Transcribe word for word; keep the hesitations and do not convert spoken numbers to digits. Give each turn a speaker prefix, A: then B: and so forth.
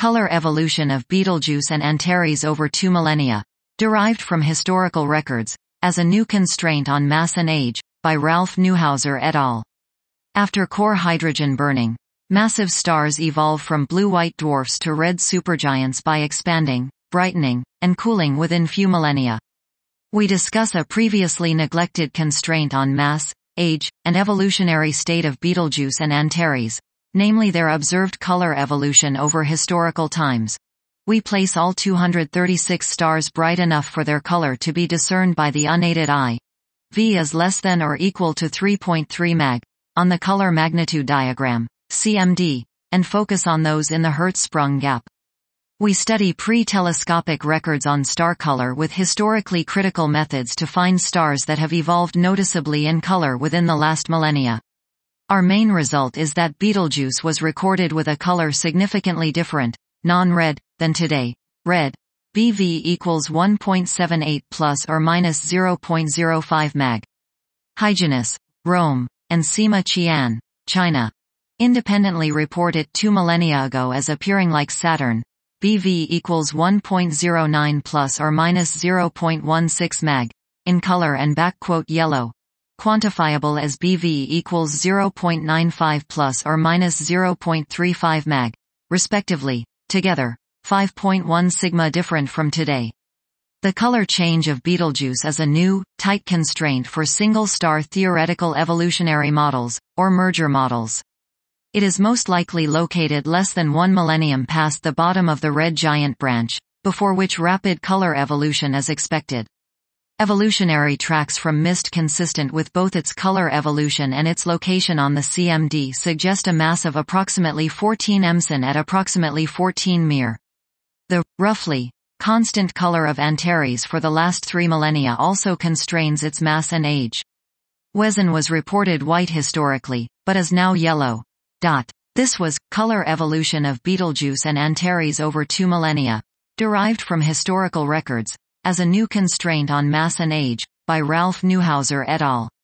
A: Color evolution of Betelgeuse and Antares over two millennia. Derived from historical records, as a new constraint on mass and age, by Ralph Neuhauser et al. After core hydrogen burning, massive stars evolve from blue-white dwarfs to red supergiants by expanding, brightening, and cooling within few millennia. We discuss a previously neglected constraint on mass, age, and evolutionary state of Betelgeuse and Antares, namely their observed color evolution over historical times. We place all two hundred thirty-six stars bright enough for their color to be discerned by the unaided eye. V is less than or equal to three point three mag, on the color magnitude diagram, C M D, and focus on those in the Hertzsprung gap. We study pre-telescopic records on star color with historically critical methods to find stars that have evolved noticeably in color within the last millennia. Our main result is that Betelgeuse was recorded with a color significantly different, non-red, than today. Red, B V equals one point seven eight plus or minus zero point zero five mag. Hyginus, Rome, and Sima Qian, China, independently report it two millennia ago as appearing like Saturn. B V equals one point zero nine plus or minus zero point one six mag, in color and backquote yellow. Quantifiable as B V equals zero point nine five plus or minus zero point three five mag, respectively, together, five point one sigma different from today. The color change of Betelgeuse is a new, tight constraint for single-star theoretical evolutionary models, or merger models. It is most likely located less than one millennium past the bottom of the red giant branch, before which rapid color evolution is expected. Evolutionary tracks from mist consistent with both its color evolution and its location on the C M D suggest a mass of approximately fourteen emsen at approximately fourteen mir. The, roughly, constant color of Antares for the last three millennia also constrains its mass and age. Wesen was reported white historically, but is now yellow. Dot. This was, color evolution of Betelgeuse and Antares over two millennia, derived from historical records, as a new constraint on mass and age, by Ralph Neuhauser et al.